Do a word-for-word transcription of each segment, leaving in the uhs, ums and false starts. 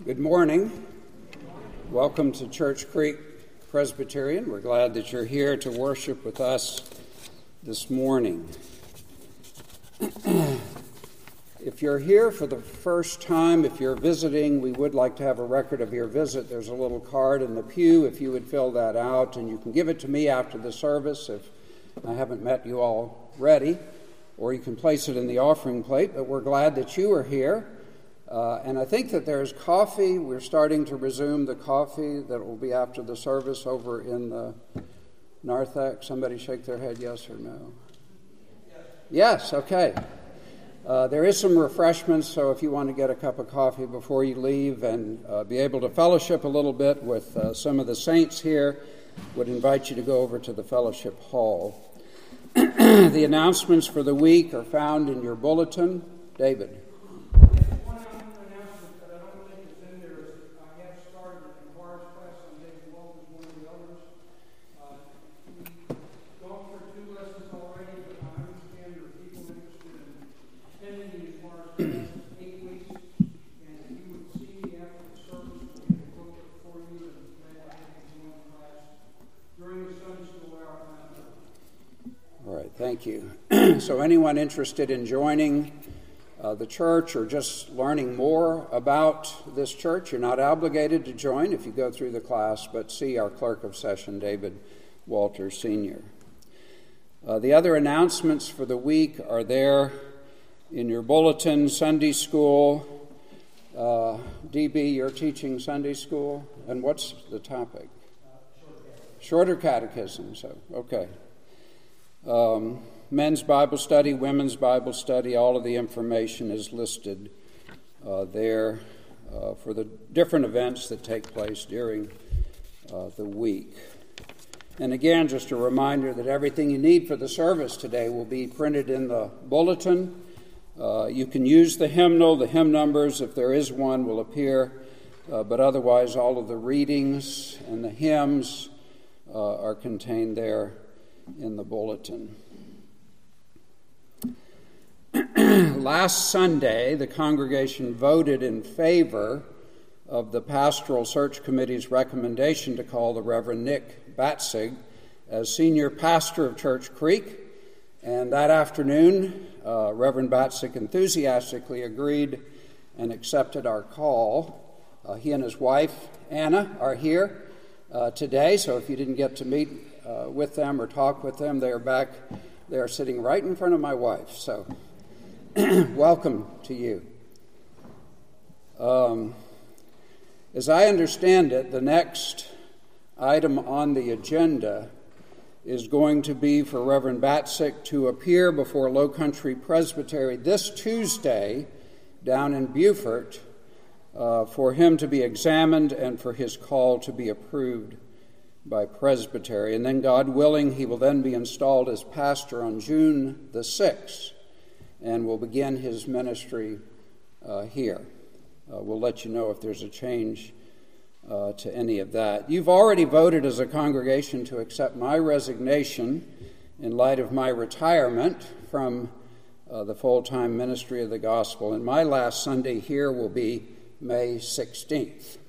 Good morning. Welcome to Church Creek Presbyterian. We're glad that you're here to worship with us this morning. If you're here for the first time, if you're visiting, we would like to have a record of your visit. There's a little card in the pew if you would fill that out, and you can give it to me after the service if I haven't met you already, or you can place it in the offering plate, but we're glad that you are here. Uh, and I think that there's coffee. We're starting to resume the coffee that will be after the service over in the narthex. Somebody shake their head yes or no? Yes, okay. Uh, there is some refreshments, so if you want to get a cup of coffee before you leave and uh, be able to fellowship a little bit with uh, some of the saints here, would invite you to go over to the fellowship hall. The announcements for the week are found in your bulletin. David. Thank you. So anyone interested in joining uh, the church or just learning more about this church, you're not obligated to join if you go through the class, but see our clerk of session, David Walters, Senior Uh, the other announcements for the week are there in your bulletin. Sunday school. Uh, D B, you're teaching Sunday school. And what's the topic? Shorter catechism. So, okay. Um, men's Bible study, women's Bible study, all of the information is listed uh, there uh, for the different events that take place during uh, the week. And again, just a reminder that everything you need for the service today will be printed in the bulletin. Uh, you can use the hymnal. The hymn numbers, if there is one, will appear. Uh, but otherwise, all of the readings and the hymns uh, are contained there in the bulletin. Last Sunday, the congregation voted in favor of the Pastoral Search Committee's recommendation to call the Reverend Nick Batzig as senior pastor of Church Creek. And that afternoon, uh, Reverend Batzig enthusiastically agreed and accepted our call. Uh, he and his wife, Anna, are here uh, today, so if you didn't get to meet Uh, with them or talk with them, they are back. They are sitting right in front of my wife. So, welcome to you. Um, as I understand it, the next item on the agenda is going to be for Reverend Batzig to appear before Low Country Presbytery this Tuesday down in Beaufort uh, for him to be examined and for his call to be approved by Presbytery, and then, God willing, he will then be installed as pastor on June the sixth and will begin his ministry uh, here. Uh, we'll let you know if there's a change uh, to any of that. You've already voted as a congregation to accept my resignation in light of my retirement from uh, the full-time ministry of the gospel, and my last Sunday here will be May sixteenth.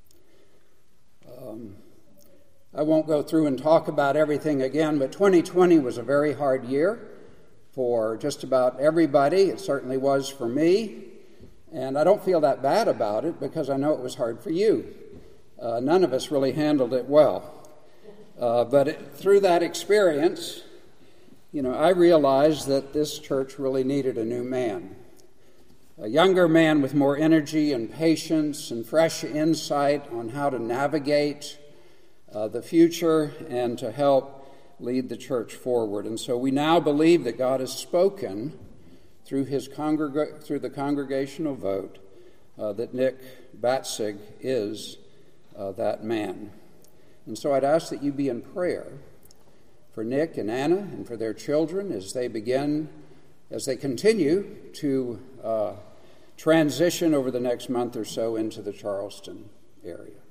Um, I won't go through and talk about everything again, but twenty twenty was a very hard year for just about everybody. It certainly was for me, and I don't feel that bad about it because I know it was hard for you. Uh, none of us really handled it well. Uh, but it, through that experience, you know, I realized that this church really needed a new man, a younger man with more energy and patience and fresh insight on how to navigate Uh, the future and to help lead the church forward. And so we now believe that God has spoken through his congreg- through the congregational vote uh, that Nick Batzig is uh, that man. And so I'd ask that you be in prayer for Nick and Anna and for their children as they begin, as they continue to uh, transition over the next month or so into the Charleston area.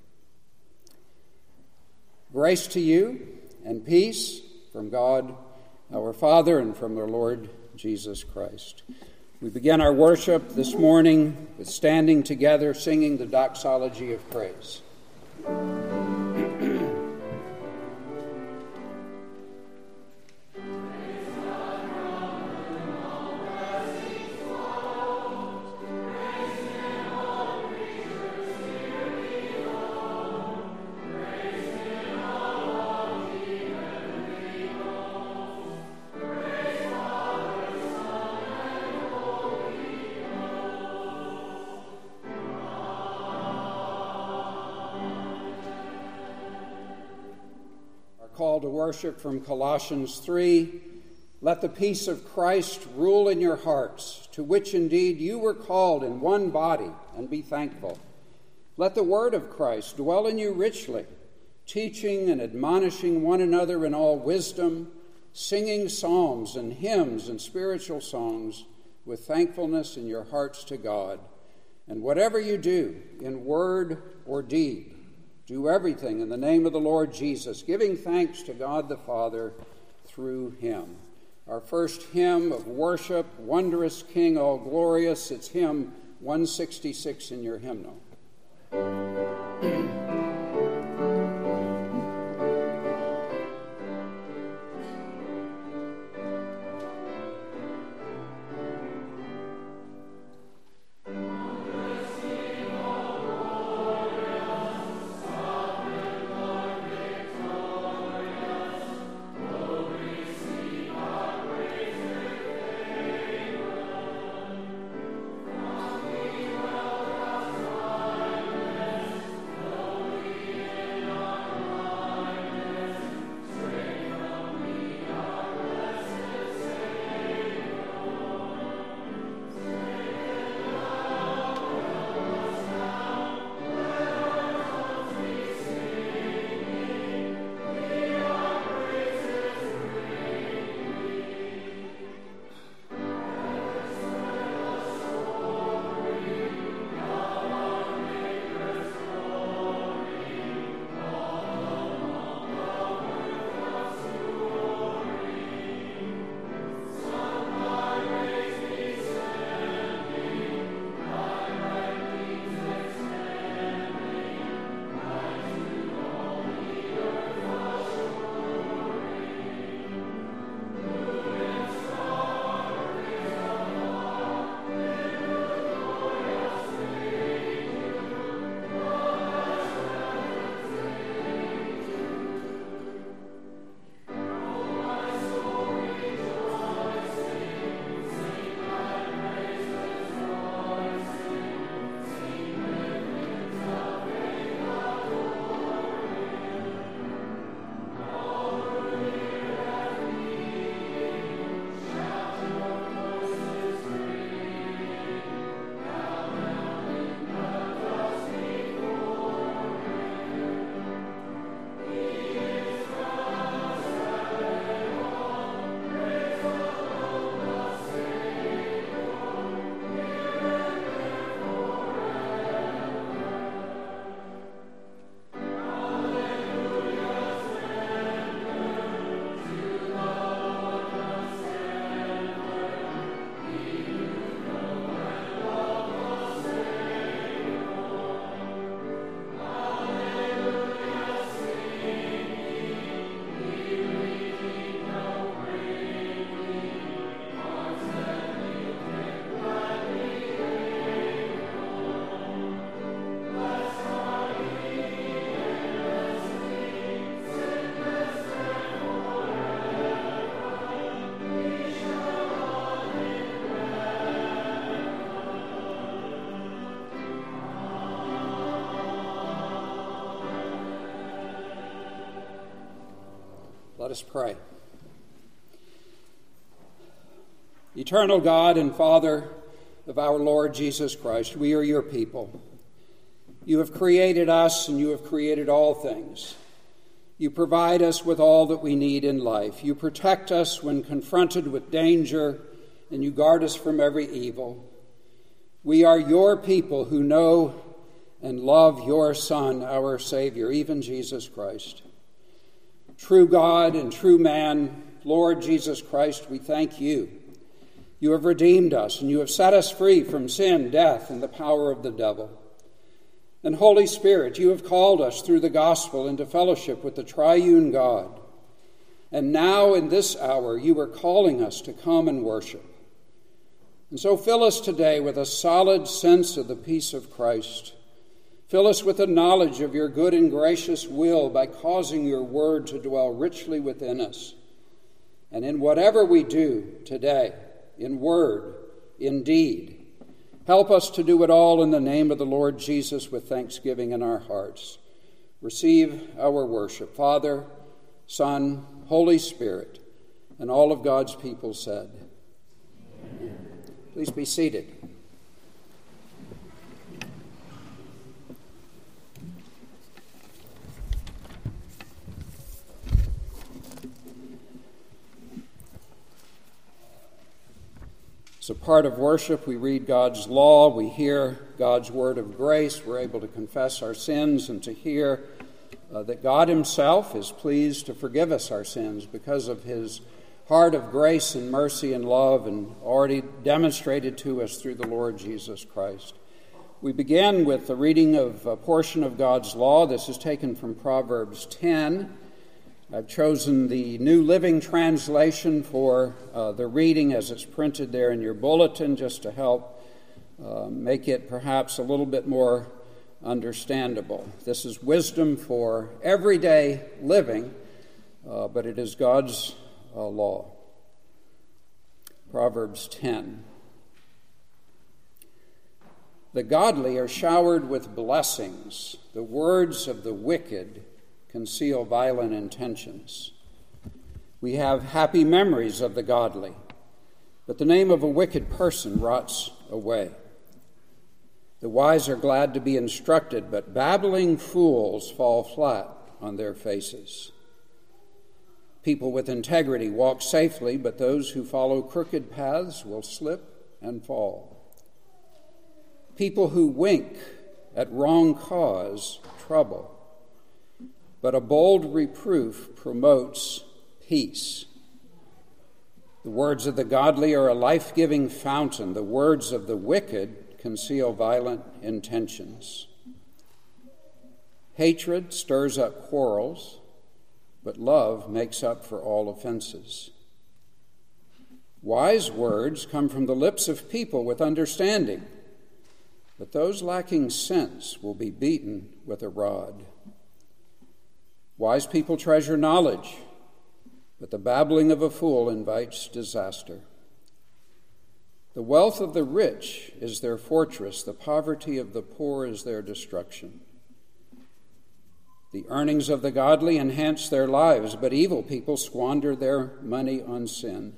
Grace to you and peace from God our Father and from the Lord Jesus Christ. We begin our worship this morning with standing together, singing the doxology of praise. Call to worship from Colossians three. Let the peace of Christ rule in your hearts, to which indeed you were called in one body, and be thankful. Let the word of Christ dwell in you richly, teaching and admonishing one another in all wisdom, singing psalms and hymns and spiritual songs with thankfulness in your hearts to God. And whatever you do, in word or deed, do everything in the name of the Lord Jesus, giving thanks to God the Father through him. Our first hymn of worship, Wondrous King, All Glorious, it's hymn one sixty-six in your hymnal. Let us pray. Eternal God and Father of our Lord Jesus Christ, we are your people. You have created us and you have created all things. You provide us with all that we need in life. You protect us when confronted with danger, and you guard us from every evil. We are your people who know and love your Son, our Savior, even Jesus Christ. True God and true man, Lord Jesus Christ, we thank you You have redeemed us, and you have set us free from sin, death, and the power of the devil. And Holy Spirit, you have called us through the gospel into fellowship with the triune God. And now in this hour you are calling us to come and worship. And so fill us today with a solid sense of the peace of Christ. Fill us with the knowledge of your good and gracious will by causing your word to dwell richly within us. And in whatever we do today, in word, in deed, help us to do it all in the name of the Lord Jesus with thanksgiving in our hearts. Receive our worship, Father, Son, Holy Spirit, and all of God's people said. Amen. Please be seated. As a part of worship, we read God's law, we hear God's word of grace, we're able to confess our sins and to hear uh, that God himself is pleased to forgive us our sins because of his heart of grace and mercy and love, and already demonstrated to us through the Lord Jesus Christ. We begin with the reading of a portion of God's law. This is taken from Proverbs ten. I've chosen the New Living Translation for uh, the reading as it's printed there in your bulletin, just to help uh, make it perhaps a little bit more understandable. This is wisdom for everyday living, uh, but it is God's uh, law. Proverbs ten. The godly are showered with blessings. The words of the wicked conceal violent intentions. We have happy memories of the godly, but the name of a wicked person rots away. The wise are glad to be instructed, but babbling fools fall flat on their faces. People with integrity walk safely, but those who follow crooked paths will slip and fall. People who wink at wrong cause trouble, but a bold reproof promotes peace. The words of the godly are a life-giving fountain. The words of the wicked conceal violent intentions. Hatred stirs up quarrels, but love makes up for all offenses. Wise words come from the lips of people with understanding, but those lacking sense will be beaten with a rod. Wise people treasure knowledge, but the babbling of a fool invites disaster. The wealth of the rich is their fortress, the poverty of the poor is their destruction. The earnings of the godly enhance their lives, but evil people squander their money on sin.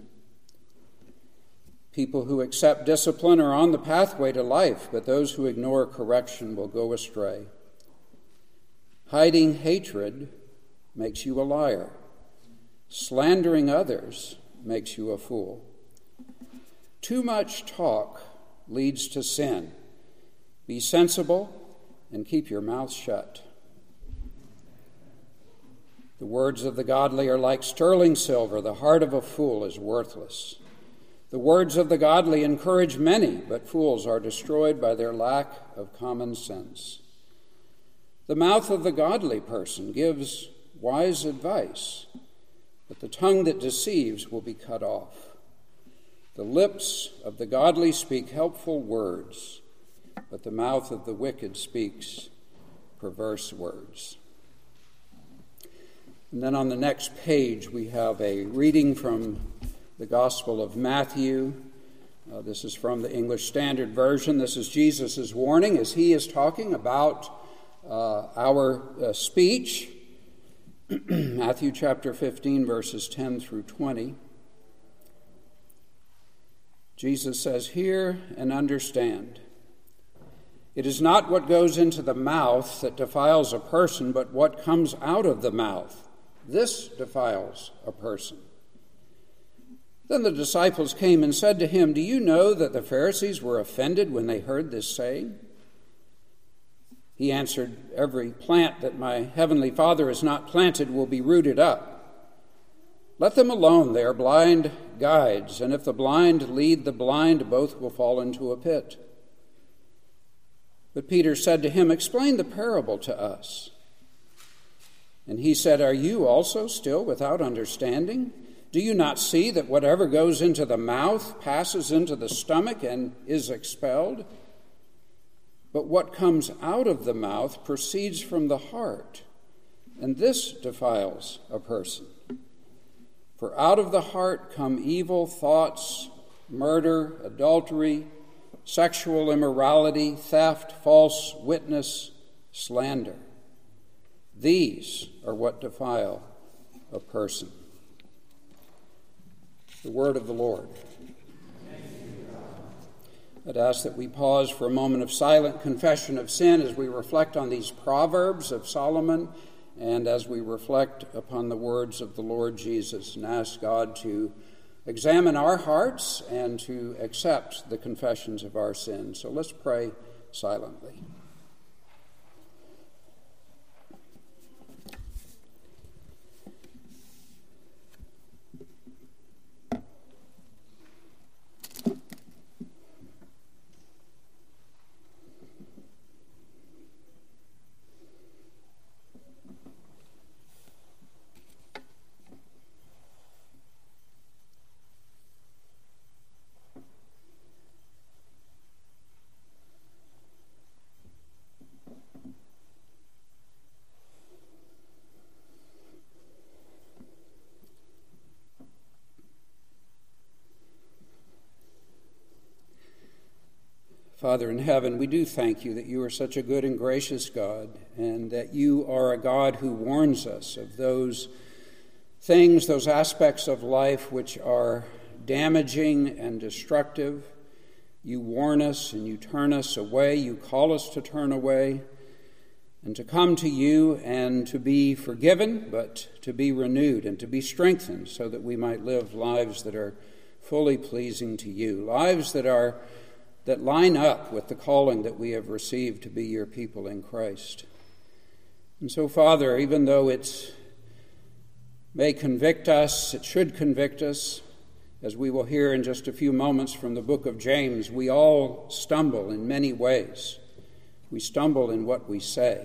People who accept discipline are on the pathway to life, but those who ignore correction will go astray. Hiding hatred makes you a liar. Slandering others makes you a fool. Too much talk leads to sin. Be sensible and keep your mouth shut. The words of the godly are like sterling silver. The heart of a fool is worthless. The words of the godly encourage many, but fools are destroyed by their lack of common sense. The mouth of the godly person gives wise advice, but the tongue that deceives will be cut off. The lips of the godly speak helpful words, but the mouth of the wicked speaks perverse words. And then on the next page we have a reading from the Gospel of Matthew. Uh, this is from the English Standard Version. This is Jesus' warning as he is talking about uh, our uh, speech. Matthew chapter fifteen, verses ten through twenty. Jesus says, "Hear and understand. It is not what goes into the mouth that defiles a person, but what comes out of the mouth. This defiles a person." Then the disciples came and said to him, "Do you know that the Pharisees were offended when they heard this saying?" He answered, "Every plant that my heavenly Father has not planted will be rooted up. Let them alone, they are blind guides, and if the blind lead the blind, both will fall into a pit. But Peter said to him, Explain the parable to us. And he said, Are you also still without understanding? Do you not see that whatever goes into the mouth passes into the stomach and is expelled? But what comes out of the mouth proceeds from the heart, and this defiles a person. For out of the heart come evil thoughts, murder, adultery, sexual immorality, theft, false witness, slander. These are what defile a person. The word of the Lord. I'd ask that we pause for a moment of silent confession of sin as we reflect on these proverbs of Solomon and as we reflect upon the words of the Lord Jesus, and ask God to examine our hearts and to accept the confessions of our sins. So let's pray silently. Father in heaven, we do thank you that you are such a good and gracious God, and that you are a God who warns us of those things, those aspects of life which are damaging and destructive. You warn us and you turn us away. You call us to turn away and to come to you and to be forgiven, but to be renewed and to be strengthened so that we might live lives that are fully pleasing to you, lives that are that line up with the calling that we have received to be your people in Christ. And so, Father, even though it may convict us, it should convict us, as we will hear in just a few moments from the book of James, we all stumble in many ways. We stumble in what we say.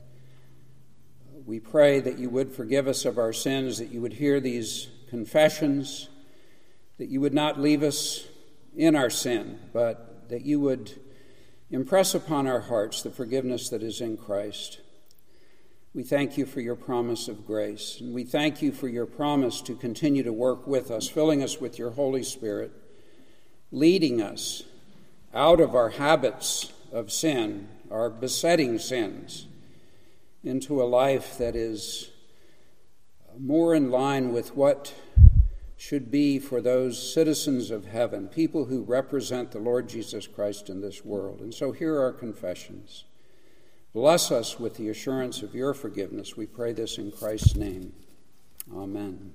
We pray that you would forgive us of our sins, that you would hear these confessions, that you would not leave us in our sin, but that you would impress upon our hearts the forgiveness that is in Christ. We thank you for your promise of grace, and we thank you for your promise to continue to work with us, filling us with your Holy Spirit, leading us out of our habits of sin, our besetting sins, into a life that is more in line with what should be for those citizens of heaven, people who represent the Lord Jesus Christ in this world. And so here are our confessions. Bless us with the assurance of your forgiveness. We pray this in Christ's name. Amen.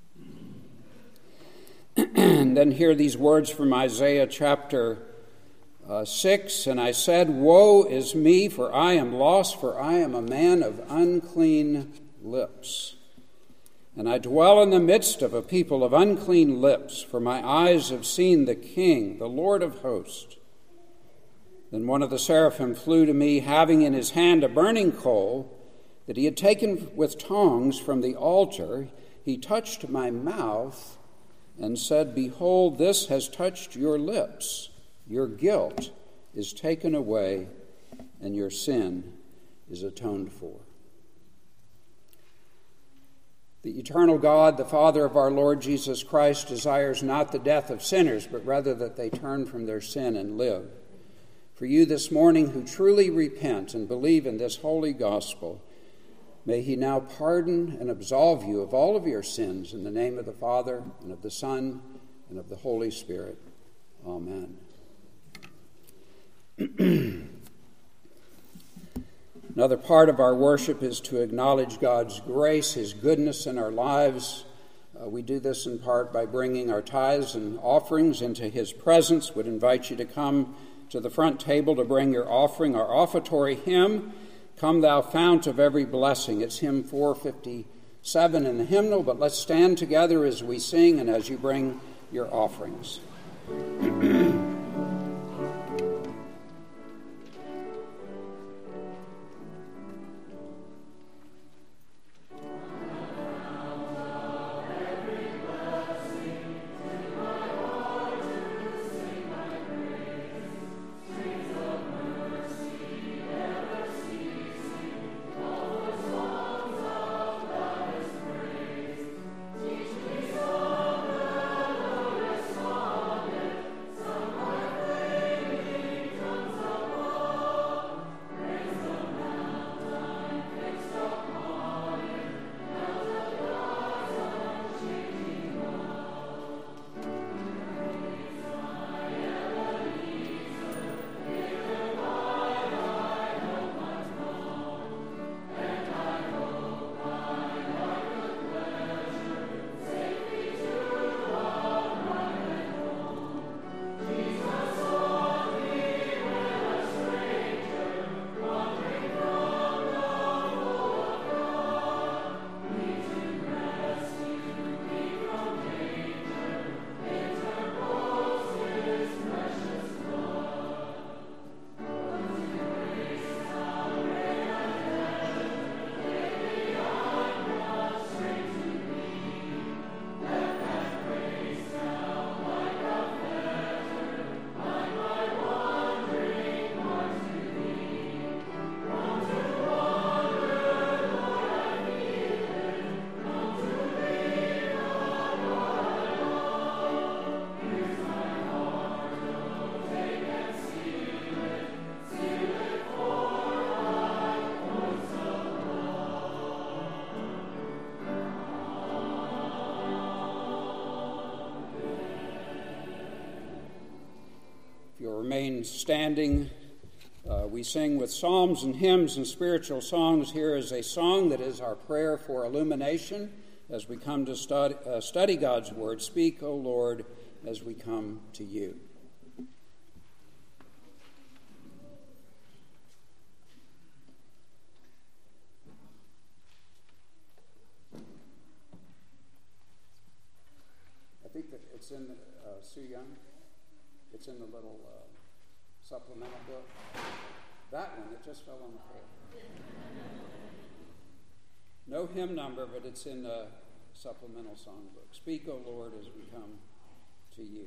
And then hear these words from Isaiah chapter uh, six. And I said, Woe is me, for I am lost, for I am a man of unclean lips. And I dwell in the midst of a people of unclean lips, for my eyes have seen the King, the Lord of hosts. Then one of the seraphim flew to me, having in his hand a burning coal that he had taken with tongs from the altar. He touched my mouth and said, Behold, this has touched your lips. Your guilt is taken away, and your sin is atoned for. The eternal God, the Father of our Lord Jesus Christ, desires not the death of sinners, but rather that they turn from their sin and live. For you this morning who truly repent and believe in this holy gospel, may he now pardon and absolve you of all of your sins in the name of the Father, and of the Son, and of the Holy Spirit. Amen. Another part of our worship is to acknowledge God's grace, his goodness in our lives. Uh, we do this in part by bringing our tithes and offerings into his presence. Would invite you to come to the front table to bring your offering. Our offertory hymn, Come Thou Fount of Every Blessing. It's hymn four fifty-seven. seven in the hymnal, but let's stand together as we sing and as you bring your offerings. Remain standing. Uh, we sing with psalms and hymns and spiritual songs. Here is a song that is our prayer for illumination as we come to study, uh, study God's Word. Speak, O Lord, as we come to you. I think that it's in the, uh, Sue Young. It's in the little uh, supplemental book. That one, it just fell on the floor. No hymn number, but it's in the supplemental songbook. Speak, O Lord, as we come to you.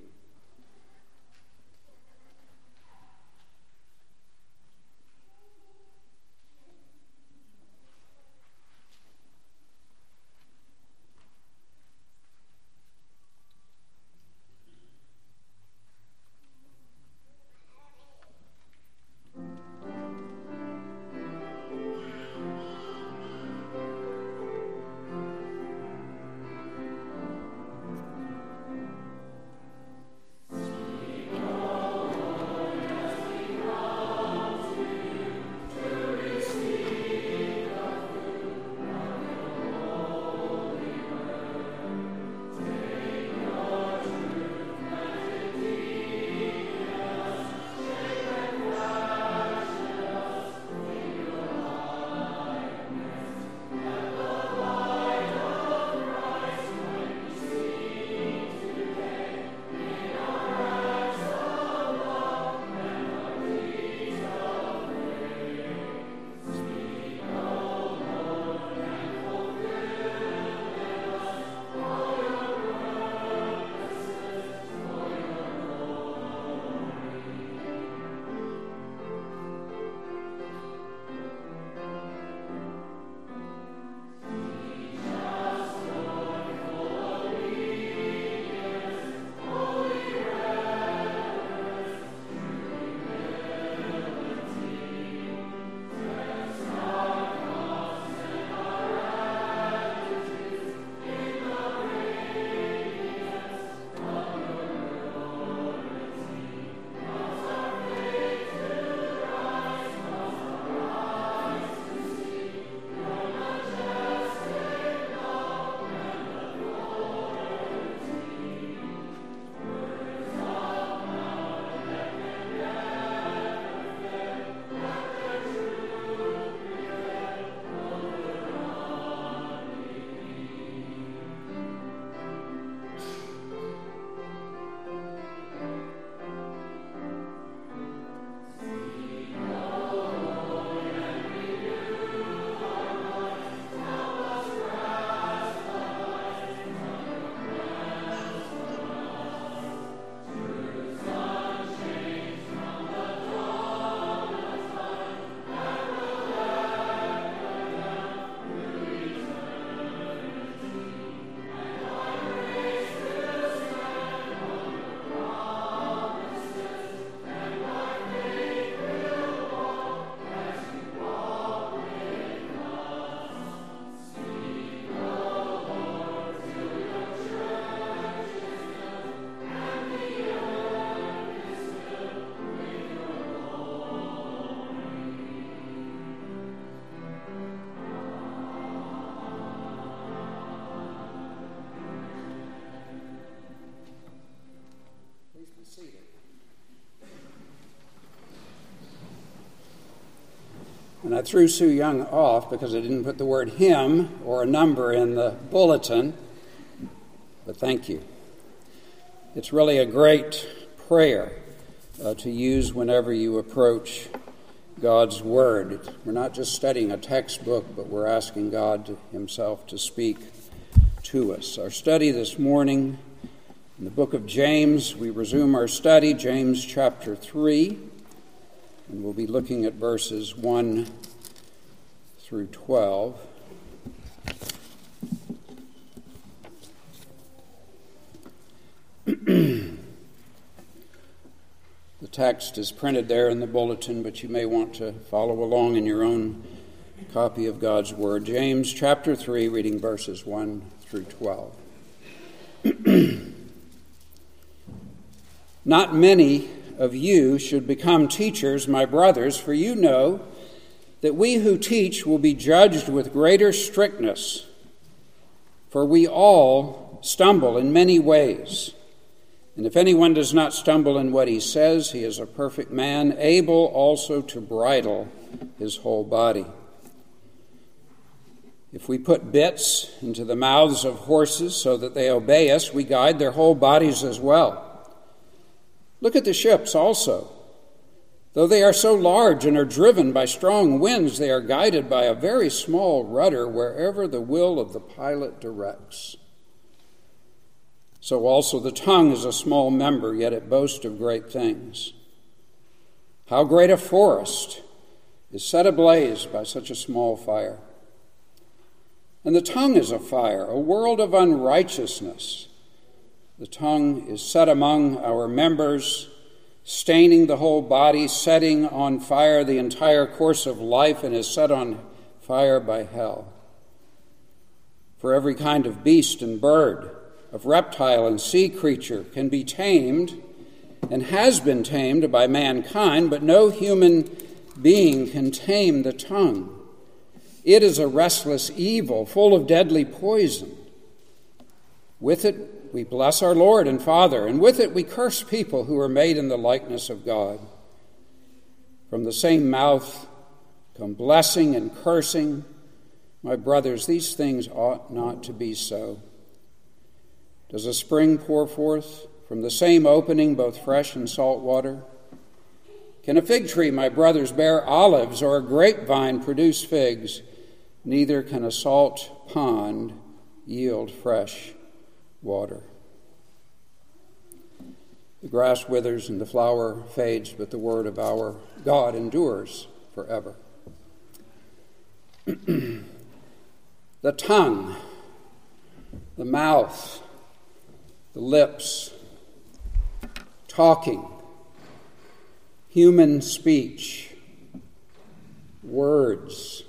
seated. And I threw Sue Young off because I didn't put the word hymn or a number in the bulletin, but thank you. It's really a great prayer uh, to use whenever you approach God's Word. We're not just studying a textbook, but we're asking God to, himself to speak to us. Our study this morning in the book of James, we resume our study, James chapter three, and we'll be looking at verses one through twelve. The text is printed there in the bulletin, but you may want to follow along in your own copy of God's Word. James chapter three, reading verses one through twelve. Not many of you should become teachers, my brothers, for you know that we who teach will be judged with greater strictness. For we all stumble in many ways. And if anyone does not stumble in what he says, he is a perfect man, able also to bridle his whole body. If we put bits into the mouths of horses so that they obey us, we guide their whole bodies as well. Look at the ships also. Though they are so large and are driven by strong winds, they are guided by a very small rudder wherever the will of the pilot directs. So also the tongue is a small member, yet it boasts of great things. How great a forest is set ablaze by such a small fire. And the tongue is a fire, a world of unrighteousness. The tongue is set among our members, staining the whole body, setting on fire the entire course of life, and is set on fire by hell. For every kind of beast and bird, of reptile and sea creature can be tamed and has been tamed by mankind, but no human being can tame the tongue. It is a restless evil, full of deadly poison. With it we bless our Lord and Father, and with it we curse people who are made in the likeness of God. From the same mouth come blessing and cursing. My brothers, these things ought not to be so. Does a spring pour forth from the same opening both fresh and salt water? Can a fig tree, my brothers, bear olives, or a grapevine produce figs? Neither can a salt pond yield fresh water. The grass withers and the flower fades, but the word of our God endures forever. The tongue, the mouth, the lips, talking, human speech, words.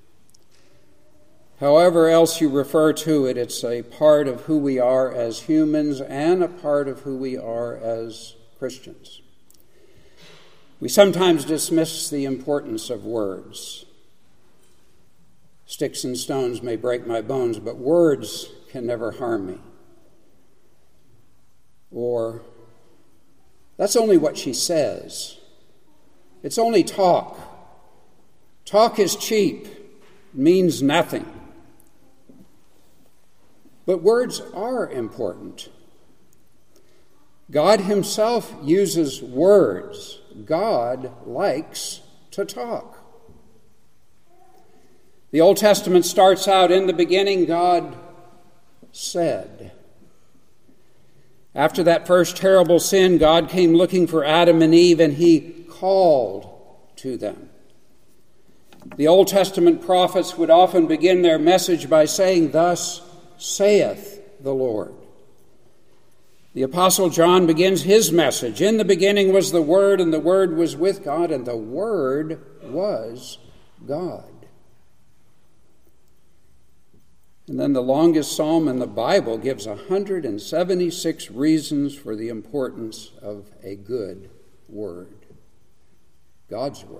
However else you refer to it, it's a part of who we are as humans and a part of who we are as Christians. We sometimes dismiss the importance of words. Sticks and stones may break my bones, but words can never harm me. Or, that's only what she says. It's only talk. Talk is cheap, means nothing. But words are important. God himself uses words. God likes to talk. The Old Testament starts out, in the beginning, God said. After that first terrible sin, God came looking for Adam and Eve, and he called to them. The Old Testament prophets would often begin their message by saying, "Thus saith the Lord." The Apostle John begins his message, "In the beginning was the Word, and the Word was with God, and the Word was God." And then the longest psalm in the Bible gives one hundred seventy-six reasons for the importance of a good word, God's word.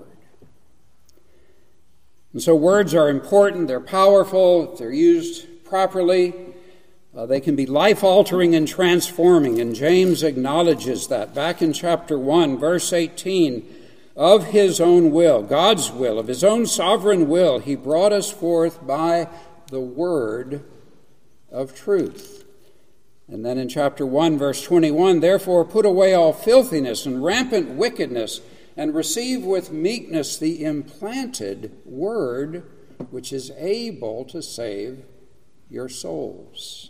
And so words are important, they're powerful, if they're used properly. Uh, they can be life-altering and transforming, and James acknowledges that. Back in chapter one, verse eighteen, of his own will, God's will, of his own sovereign will, he brought us forth by the word of truth. And then in chapter one, verse twenty-one, therefore put away all filthiness and rampant wickedness, and receive with meekness the implanted word, which is able to save your souls.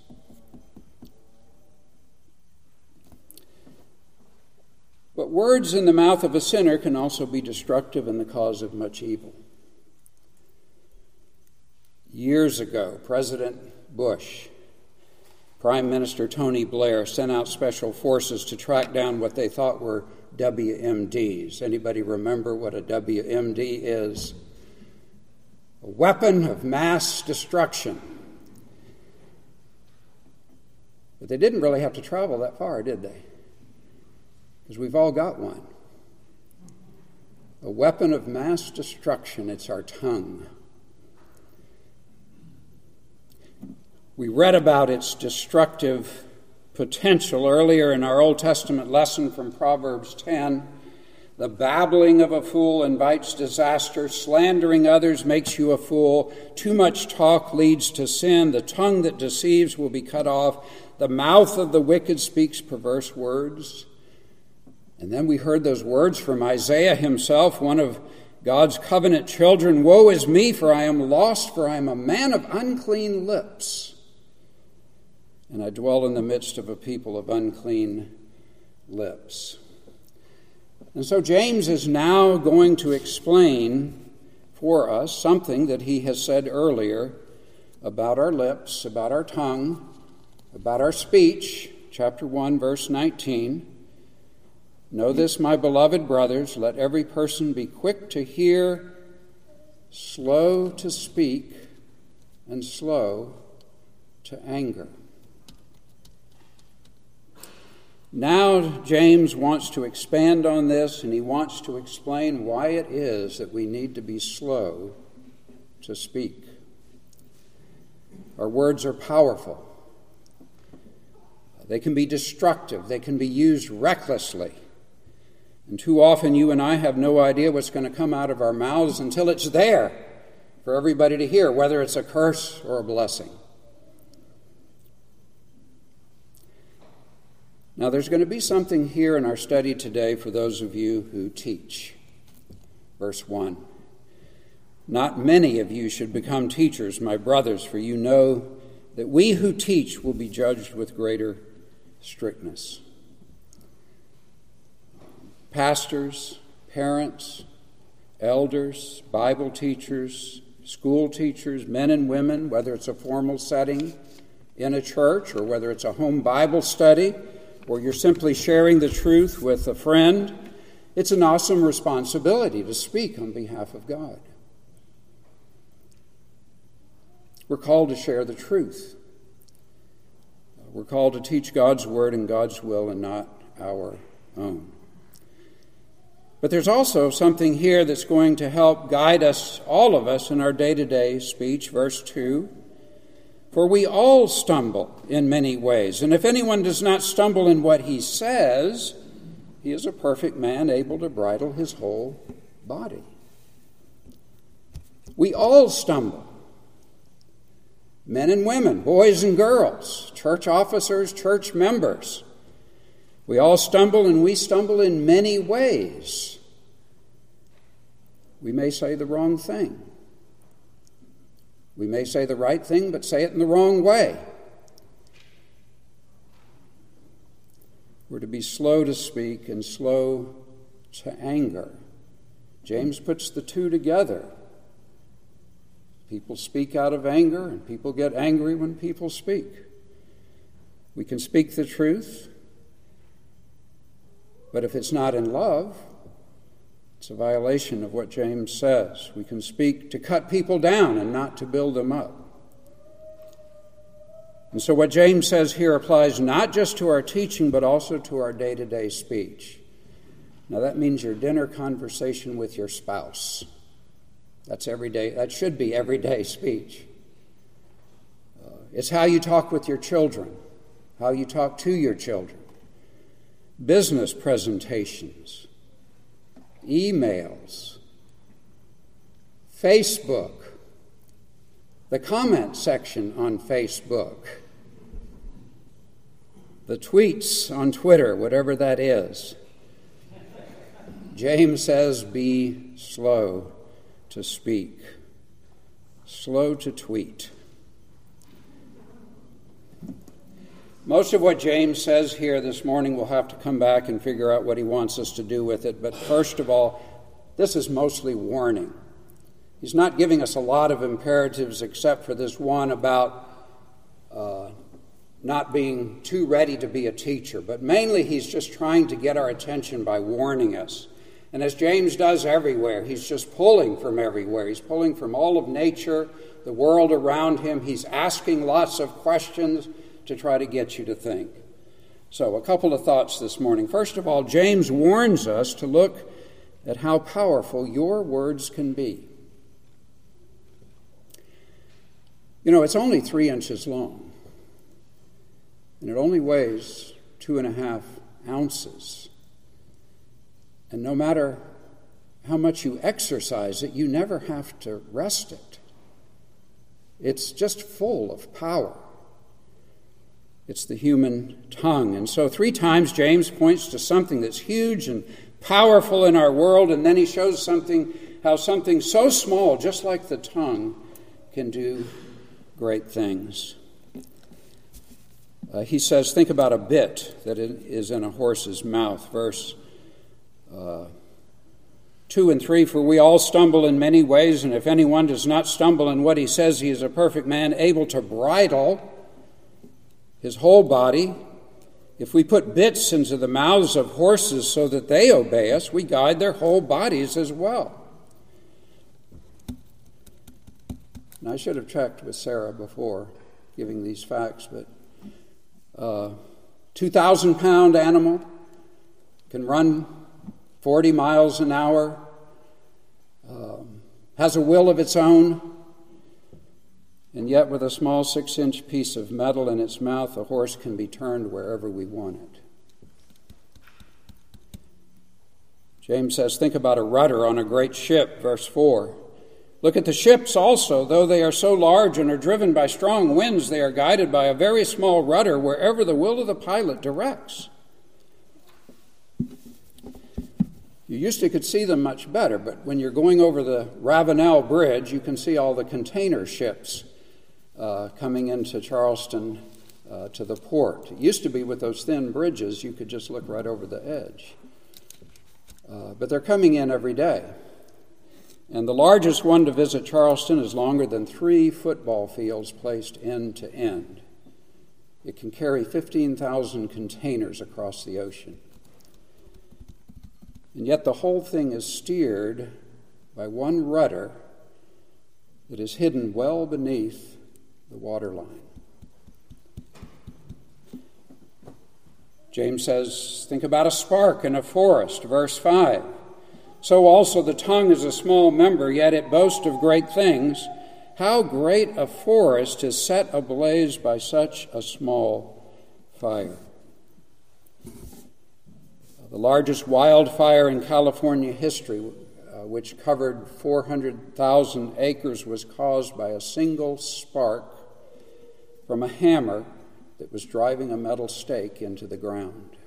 But words in the mouth of a sinner can also be destructive and the cause of much evil. Years ago, President Bush, Prime Minister Tony Blair sent out special forces to track down what they thought were W M Ds. Anybody remember what a W M D is? A weapon of mass destruction. But they didn't really have to travel that far, did they? Because we've all got one. A weapon of mass destruction, it's our tongue. We read about its destructive potential earlier in our Old Testament lesson from Proverbs ten. The babbling of a fool invites disaster. Slandering others makes you a fool. Too much talk leads to sin. The tongue that deceives will be cut off. The mouth of the wicked speaks perverse words. And then we heard those words from Isaiah himself, one of God's covenant children. Woe is me, for I am lost, for I am a man of unclean lips, and I dwell in the midst of a people of unclean lips. And so James is now going to explain for us something that he has said earlier about our lips, about our tongue, about our speech. Chapter one, verse nineteen. Know this, my beloved brothers, let every person be quick to hear, slow to speak, and slow to anger. Now, James wants to expand on this, and he wants to explain why it is that we need to be slow to speak. Our words are powerful. They can be destructive. They can be used recklessly. And too often you and I have no idea what's going to come out of our mouths until it's there for everybody to hear, whether it's a curse or a blessing. Now, there's going to be something here in our study today for those of you who teach. Verse one. Not many of you should become teachers, my brothers, for you know that we who teach will be judged with greater strictness. Pastors, parents, elders, Bible teachers, school teachers, men and women, whether it's a formal setting in a church or whether it's a home Bible study or you're simply sharing the truth with a friend, it's an awesome responsibility to speak on behalf of God. We're called to share the truth. We're called to teach God's word and God's will and not our own. But there's also something here that's going to help guide us, all of us, in our day-to-day speech. Verse two, for we all stumble in many ways, and if anyone does not stumble in what he says, he is a perfect man, able to bridle his whole body. We all stumble. Men and women, boys and girls, church officers, church members. We all stumble, and we stumble in many ways. We may say the wrong thing. We may say the right thing, but say it in the wrong way. We're to be slow to speak and slow to anger. James puts the two together. People speak out of anger, and people get angry when people speak. We can speak the truth, but if it's not in love, it's a violation of what James says. We can speak to cut people down and not to build them up. And so what James says here applies not just to our teaching, but also to our day-to-day speech. Now that means your dinner conversation with your spouse. That's everyday. That should be everyday speech. Uh, It's how you talk with your children, how you talk to your children, business presentations, emails, Facebook, the comment section on Facebook, the tweets on Twitter, whatever that is. James says, be slow to speak, slow to tweet. Most of what James says here this morning, we'll have to come back and figure out what he wants us to do with it. But first of all, this is mostly warning. He's not giving us a lot of imperatives except for this one about uh, not being too ready to be a teacher. But mainly he's just trying to get our attention by warning us. And as James does everywhere, he's just pulling from everywhere. He's pulling from all of nature, the world around him. He's asking lots of questions to try to get you to think. So, a couple of thoughts this morning. First of all, James warns us to look at how powerful your words can be. You know, it's only three inches long, and it only weighs two and a half ounces. And no matter how much you exercise it, you never have to rest it. It's just full of power. It's the human tongue. And so three times James points to something that's huge and powerful in our world, and then he shows something, how something so small, just like the tongue, can do great things. Uh, he says, think about a bit that is in a horse's mouth. Verse uh, two and three, for we all stumble in many ways, and if anyone does not stumble in what he says, he is a perfect man, able to bridle his whole body. If we put bits into the mouths of horses so that they obey us, we guide their whole bodies as well. And I should have checked with Sarah before giving these facts, but uh, two thousand pound animal can run forty miles an hour, um, has a will of its own, and yet with a small six-inch piece of metal in its mouth, a horse can be turned wherever we want it. James says, think about a rudder on a great ship, verse four. Look at the ships also. Though they are so large and are driven by strong winds, they are guided by a very small rudder wherever the will of the pilot directs. You used to could see them much better, but when you're going over the Ravenel Bridge, you can see all the container ships Uh, coming into Charleston uh, to the port. It used to be with those thin bridges, you could just look right over the edge. Uh, but they're coming in every day. And the largest one to visit Charleston is longer than three football fields placed end to end. It can carry fifteen thousand containers across the ocean. And yet the whole thing is steered by one rudder that is hidden well beneath the waterline. James says, think about a spark in a forest, verse five. So also the tongue is a small member, yet it boasts of great things. How great a forest is set ablaze by such a small fire. The largest wildfire in California history, uh, which covered four hundred thousand acres, was caused by a single spark from a hammer that was driving a metal stake into the ground.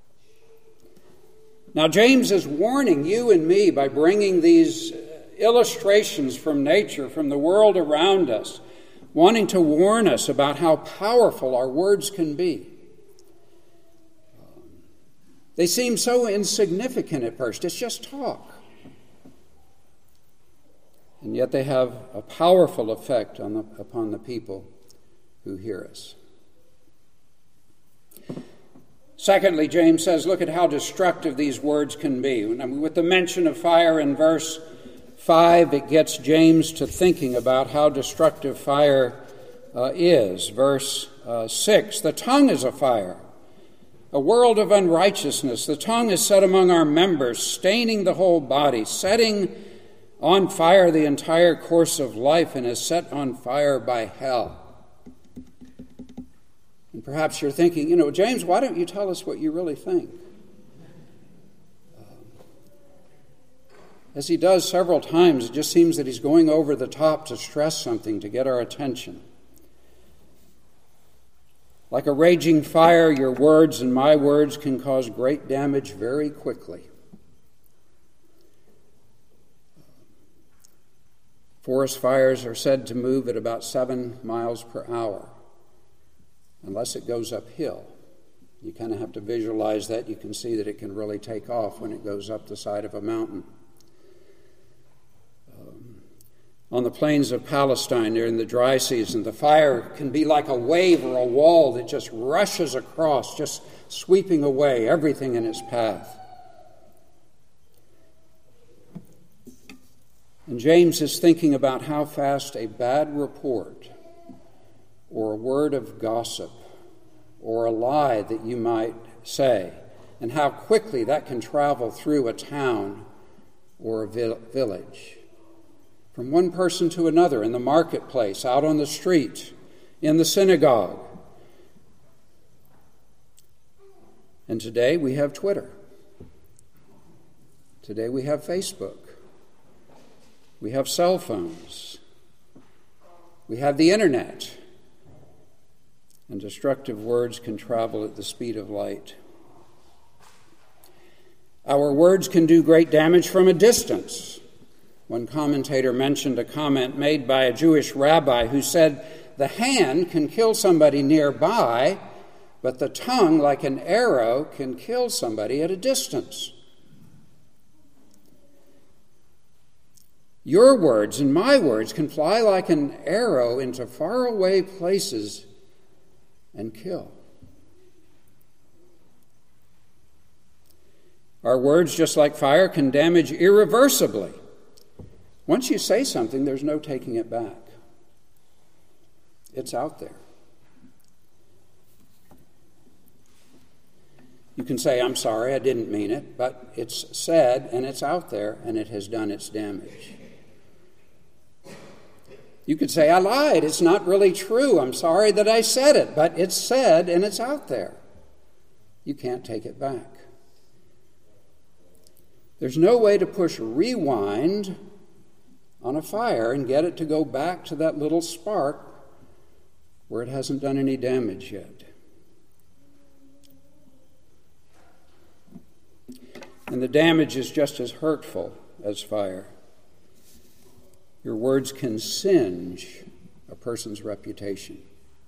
Now, James is warning you and me by bringing these illustrations from nature, from the world around us, wanting to warn us about how powerful our words can be. They seem so insignificant at first. It's just talk. And yet they have a powerful effect on the, upon the people who hear us. Secondly, James says, look at how destructive these words can be. I mean, with the mention of fire in verse five, it gets James to thinking about how destructive fire uh, is. Verse uh, six, the tongue is a fire, a world of unrighteousness. The tongue is set among our members, staining the whole body, setting on fire the entire course of life, and is set on fire by hell. perhaps you're thinking, you know, James, why don't you tell us what you really think? As he does several times, it just seems that he's going over the top to stress something, to get our attention. Like a raging fire, your words and my words can cause great damage very quickly. Forest fires are said to move at about seven miles per hour, unless it goes uphill. You kind of have to visualize that. You can see that it can really take off when it goes up the side of a mountain. Um, on the plains of Palestine during the dry season, the fire can be like a wave or a wall that just rushes across, just sweeping away everything in its path. And James is thinking about how fast a bad report or a word of gossip or a lie that you might say, and how quickly that can travel through a town or a vil- village. From one person to another, in the marketplace, out on the street, in the synagogue. And today we have Twitter. Today we have Facebook. We have cell phones. We have the internet. And destructive words can travel at the speed of light. Our words can do great damage from a distance. One commentator mentioned a comment made by a Jewish rabbi who said, the hand can kill somebody nearby, but the tongue, like an arrow, can kill somebody at a distance. Your words and my words can fly like an arrow into faraway places and kill. Our words, just like fire, can damage irreversibly. Once you say something, there's no taking it back. It's out there. You can say, I'm sorry, I didn't mean it, but it's said and it's out there and it has done its damage. You could say, I lied, it's not really true, I'm sorry that I said it, but it's said and it's out there. You can't take it back. There's no way to push rewind on a fire and get it to go back to that little spark where it hasn't done any damage yet. And the damage is just as hurtful as fire. Your words can singe a person's reputation.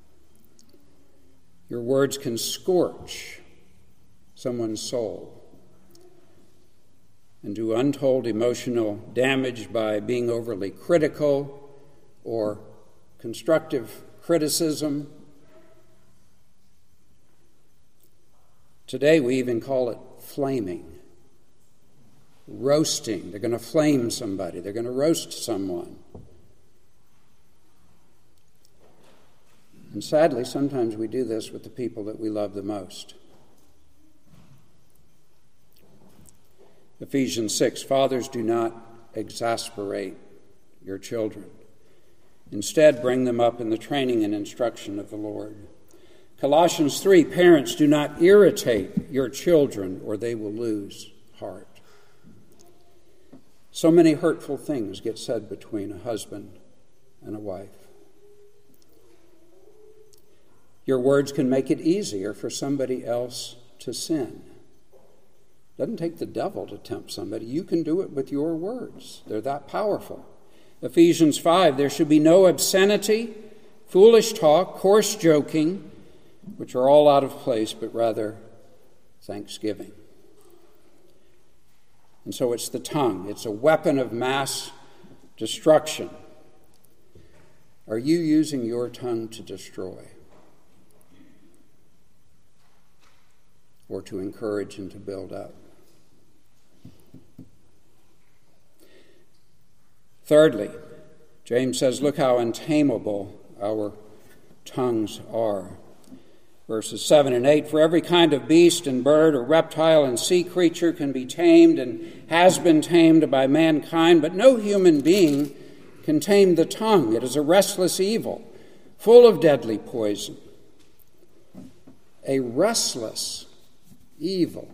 Your words can scorch someone's soul and do untold emotional damage by being overly critical or constructive criticism. Today we even call it flaming. Roasting. They're going to flame somebody. They're going to roast someone. And sadly, sometimes we do this with the people that we love the most. Ephesians six, fathers, do not exasperate your children. Instead, bring them up in the training and instruction of the Lord. Colossians three, parents, do not irritate your children or they will lose heart. So many hurtful things get said between a husband and a wife. Your words can make it easier for somebody else to sin. It doesn't take the devil to tempt somebody. You can do it with your words. They're that powerful. Ephesians five, there should be no obscenity, foolish talk, coarse joking, which are all out of place, but rather thanksgiving. And so it's the tongue. It's a weapon of mass destruction. Are you using your tongue to destroy? Or to encourage and to build up? Thirdly, James says, look how untamable our tongues are. Verses seven and eight, for every kind of beast and bird or reptile and sea creature can be tamed and has been tamed by mankind, but no human being can tame the tongue. It is a restless evil, full of deadly poison. a restless evil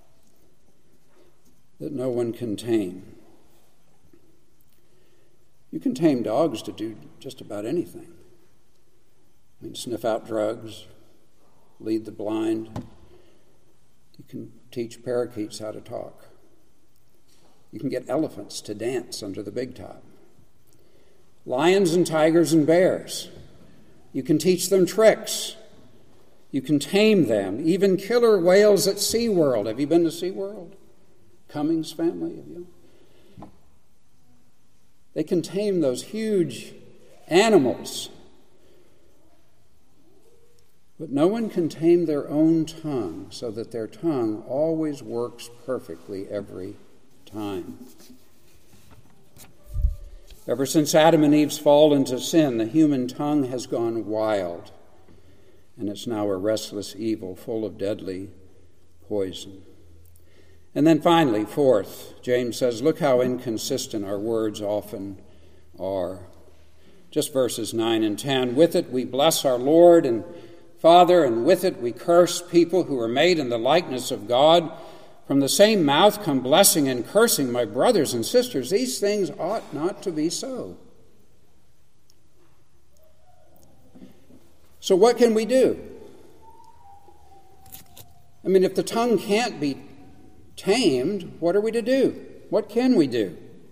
that no one can tame. You can tame dogs to do just about anything. I mean, sniff out drugs, lead the blind. You can teach parakeets how to talk. You can get elephants to dance under the big top. Lions and tigers and bears. You can teach them tricks. You can tame them. Even killer whales at SeaWorld. Have you been to SeaWorld? Cummings family, have you? They can tame those huge animals. But no one can tame their own tongue so that their tongue always works perfectly every time. Ever since Adam and Eve's fall into sin, the human tongue has gone wild, and it's now a restless evil full of deadly poison. And then finally, fourth, James says, look how inconsistent our words often are. Just verses nine and ten. With it we bless our Lord and Father, and with it we curse people who are made in the likeness of God. From the same mouth come blessing and cursing, my brothers and sisters. These things ought not to be so. So what can we do? I mean, if the tongue can't be tamed, what are we to do? What can we do?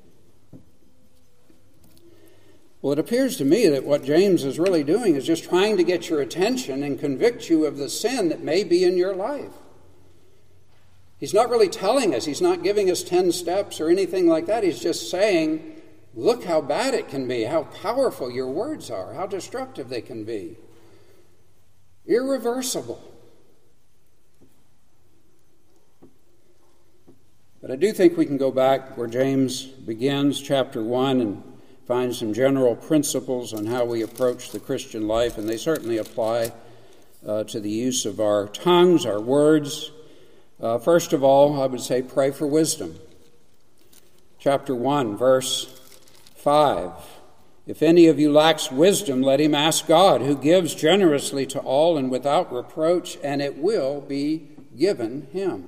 Well, it appears to me that what James is really doing is just trying to get your attention and convict you of the sin that may be in your life. He's not really telling us, he's not giving us ten steps or anything like that. He's just saying, look how bad it can be, how powerful your words are, how destructive they can be. Irreversible. But I do think we can go back where James begins, chapter one, and find some general principles on how we approach the Christian life, and they certainly apply uh, to the use of our tongues, our words. Uh, first of all, I would say pray for wisdom. Chapter one, verse five. If any of you lacks wisdom, let him ask God, who gives generously to all and without reproach, and it will be given him.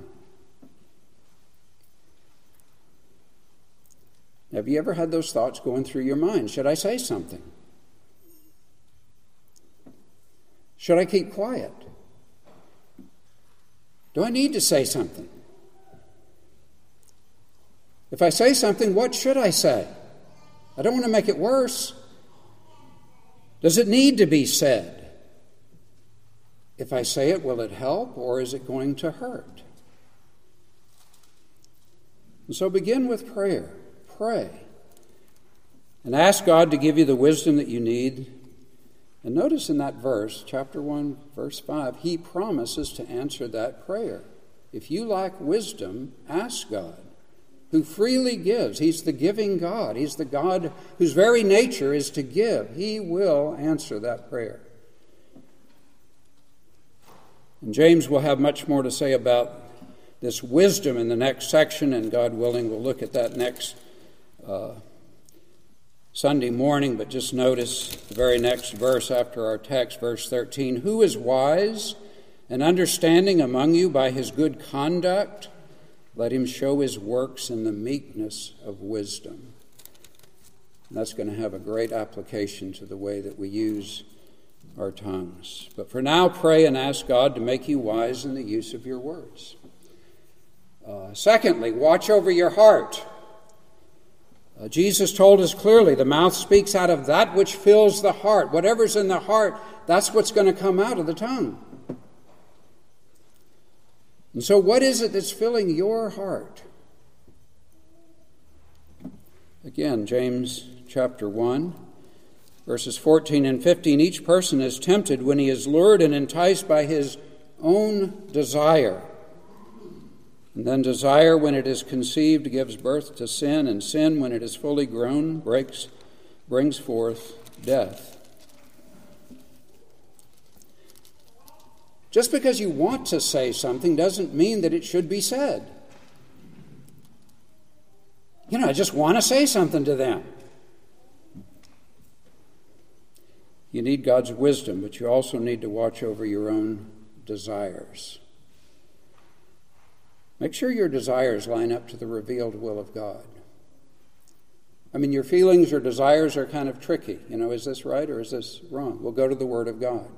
Have you ever had those thoughts going through your mind? Should I say something? Should I keep quiet? Do I need to say something? If I say something, what should I say? I don't want to make it worse. Does it need to be said? If I say it, will it help, or is it going to hurt? And so begin with prayer. Pray. And ask God to give you the wisdom that you need. And notice in that verse, chapter one, verse five, he promises to answer that prayer. If you lack wisdom, ask God, who freely gives. He's the giving God. He's the God whose very nature is to give. He will answer that prayer. And James will have much more to say about this wisdom in the next section, and God willing, we'll look at that next uh, Sunday morning. But just notice the very next verse after our text, verse thirteen. Who is wise and understanding among you? By his good conduct, let him show his works in the meekness of wisdom. And that's going to have a great application to the way that we use our tongues. But for now, pray and ask God to make you wise in the use of your words. Uh, secondly, watch over your heart. Uh, Jesus told us clearly, the mouth speaks out of that which fills the heart. Whatever's in the heart, that's what's going to come out of the tongue. And so what is it that's filling your heart? Again, James chapter one, verses fourteen and fifteen. Each person is tempted when he is lured and enticed by his own desire. And then desire, when it is conceived, gives birth to sin, and sin, when it is fully grown, breaks, brings forth death. Just because you want to say something doesn't mean that it should be said. You know, I just want to say something to them. You need God's wisdom, but you also need to watch over your own desires. Make sure your desires line up to the revealed will of God. I mean, your feelings or desires are kind of tricky. You know, is this right or is this wrong? We'll go to the Word of God.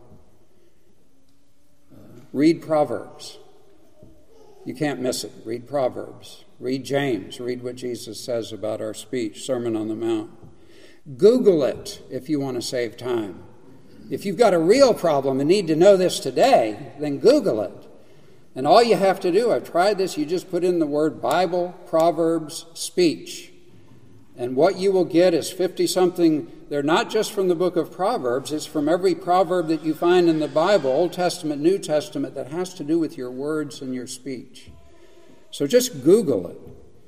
Uh, read Proverbs. You can't miss it. Read Proverbs. Read James. Read what Jesus says about our speech, Sermon on the Mount. Google it if you want to save time. If you've got a real problem and need to know this today, then Google it. And all you have to do, I've tried this, you just put in the word Bible, Proverbs, speech. And what you will get is fifty-something. They're not just from the book of Proverbs. It's from every proverb that you find in the Bible, Old Testament, New Testament, that has to do with your words and your speech. So just Google it.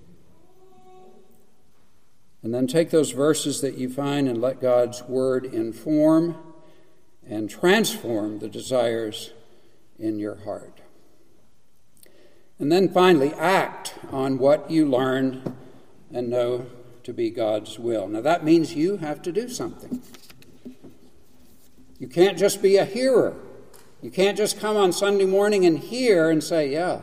And then take those verses that you find and let God's word inform and transform the desires in your heart. And then finally, act on what you learn and know to be God's will. Now that means you have to do something. You can't just be a hearer. You can't just come on Sunday morning and hear and say, yeah,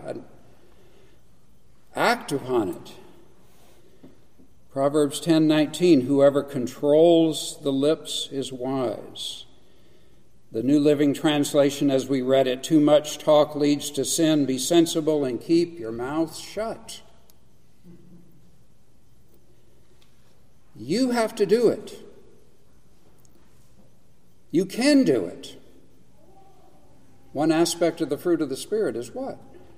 act upon it. Proverbs ten nineteen, whoever controls the lips is wise. The New Living Translation, as we read it, too much talk leads to sin. Be sensible and keep your mouth shut. You have to do it. You can do it. One aspect of the fruit of the Spirit is what?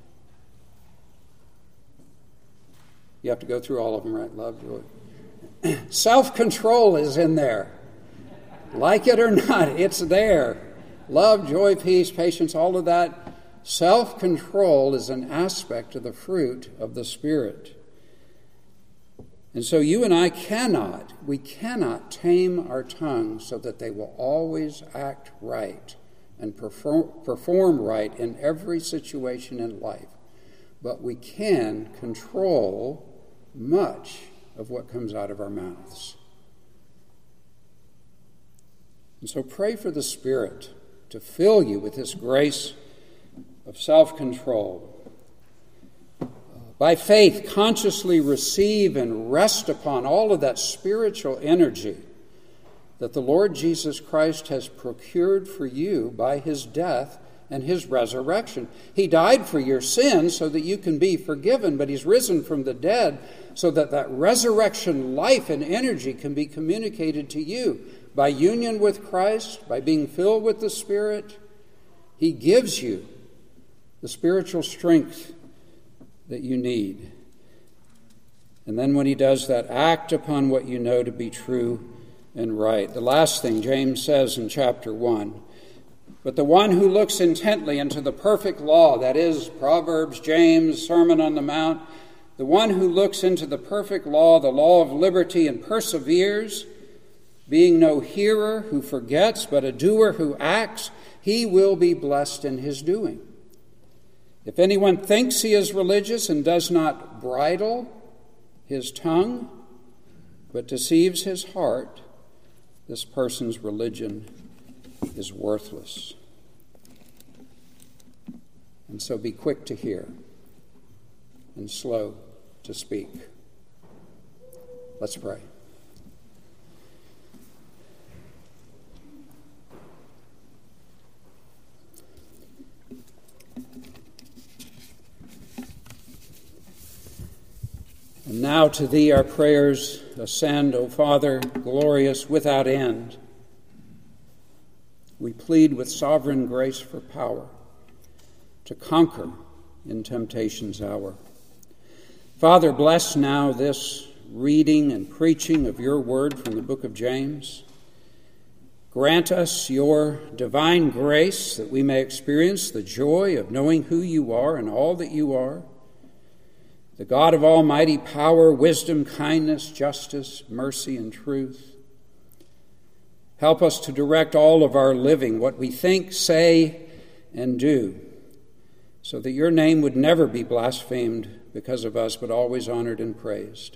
You have to go through all of them, right? Love, joy. Self-control is in there. Like it or not, it's there. Love, joy, peace, patience, all of that. Self-control is an aspect of the fruit of the Spirit. And so you and I cannot, we cannot tame our tongues so that they will always act right and perform, perform right in every situation in life. But we can control much of what comes out of our mouths. And so pray for the Spirit to fill you with this grace of self-control. By faith, consciously receive and rest upon all of that spiritual energy that the Lord Jesus Christ has procured for you by his death and his resurrection. He died for your sins so that you can be forgiven, but he's risen from the dead so that that resurrection life and energy can be communicated to you. By union with Christ, by being filled with the Spirit, he gives you the spiritual strength that you need. And then when he does that, act upon what you know to be true and right. The last thing James says in chapter one, but the one who looks intently into the perfect law, that is Proverbs, James, Sermon on the Mount, the one who looks into the perfect law, the law of liberty, and perseveres, being no hearer who forgets, but a doer who acts, he will be blessed in his doing. If anyone thinks he is religious and does not bridle his tongue, but deceives his heart, this person's religion is worthless. And so be quick to hear and slow to speak. Let's pray. And now to thee our prayers ascend, O Father, glorious without end. We plead with sovereign grace for power to conquer in temptation's hour. Father, bless now this reading and preaching of your word from the book of James. Grant us your divine grace that we may experience the joy of knowing who you are and all that you are, the God of almighty power, wisdom, kindness, justice, mercy, and truth. Help us to direct all of our living, what we think, say, and do, so that your name would never be blasphemed because of us, but always honored and praised.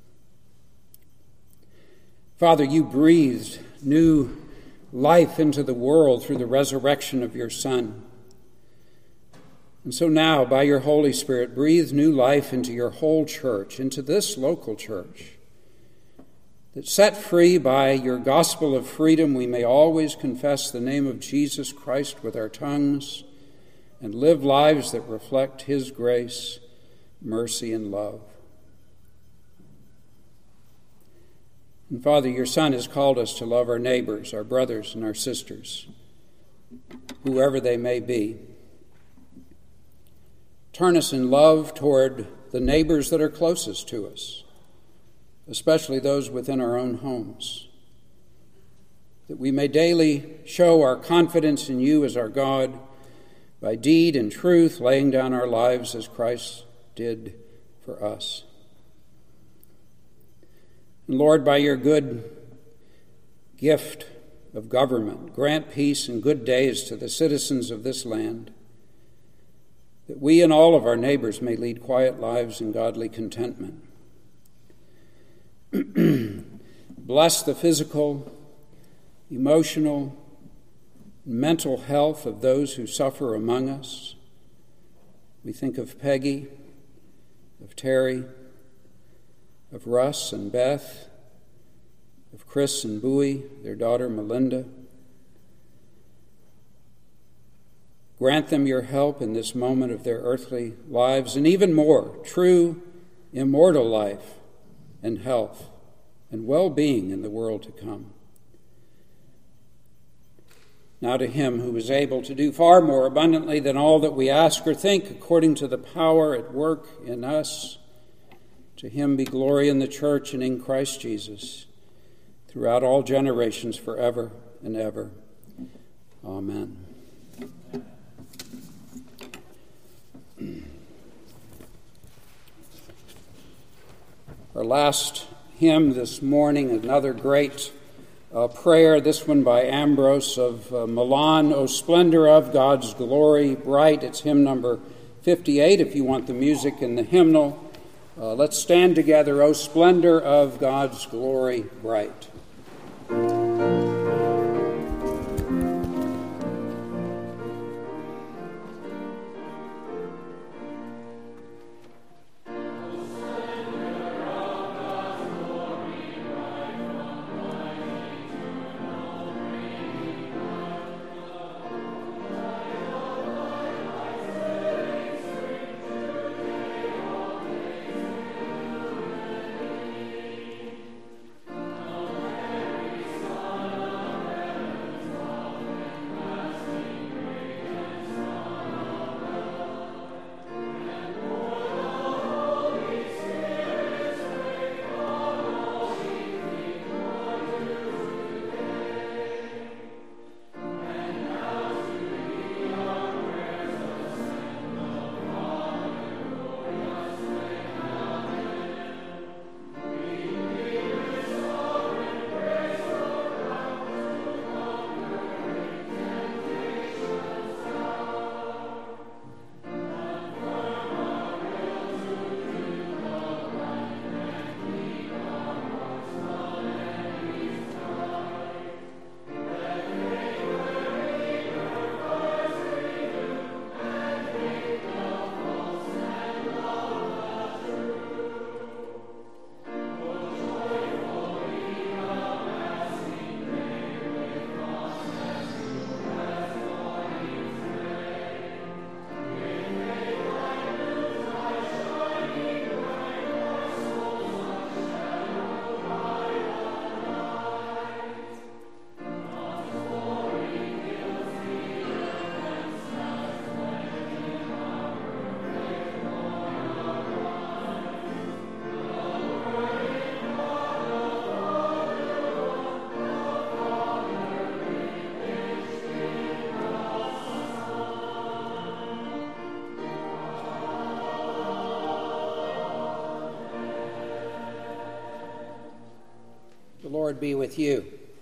Father, you breathed new life into the world through the resurrection of your Son. And so now, by your Holy Spirit, breathe new life into your whole church, into this local church, that set free by your gospel of freedom, we may always confess the name of Jesus Christ with our tongues and live lives that reflect his grace, mercy, and love. And Father, your Son has called us to love our neighbors, our brothers and our sisters, whoever they may be. Turn us in love toward the neighbors that are closest to us, especially those within our own homes, that we may daily show our confidence in you as our God by deed and truth, laying down our lives as Christ did for us. And Lord, by your good gift of government, grant peace and good days to the citizens of this land, that we and all of our neighbors may lead quiet lives in godly contentment. Bless the physical, emotional, mental health of those who suffer among us. We think of Peggy, of Terry, of Russ and Beth, of Chris and Bowie, their daughter Melinda. Grant them your help in this moment of their earthly lives, and even more, true, immortal life and health and well-being in the world to come. Now to him who is able to do far more abundantly than all that we ask or think, according to the power at work in us, to him be glory in the church and in Christ Jesus, throughout all generations, forever and ever. Amen. Our last hymn this morning, another great uh, prayer, this one by Ambrose of uh, Milan, O Splendor of God's Glory Bright. It's hymn number fifty-eight, if you want the music and the hymnal. Uh, let's stand together, O Splendor of God's Glory Bright. The Lord be with you.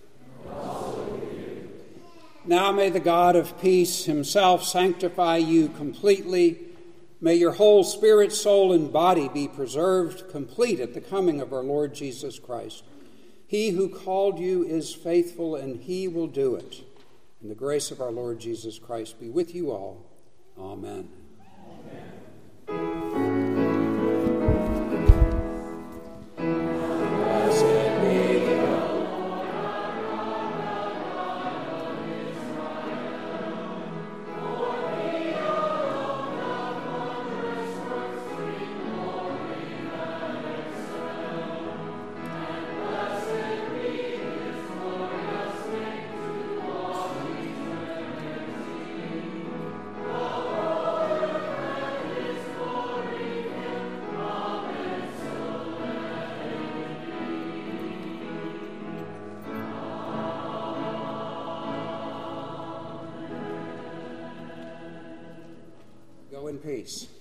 Also with you. Now may the God of peace himself sanctify you completely. May your whole spirit, soul, and body be preserved complete at the coming of our Lord Jesus Christ. He who called you is faithful, and he will do it. And the grace of our Lord Jesus Christ be with you all. Amen. peace.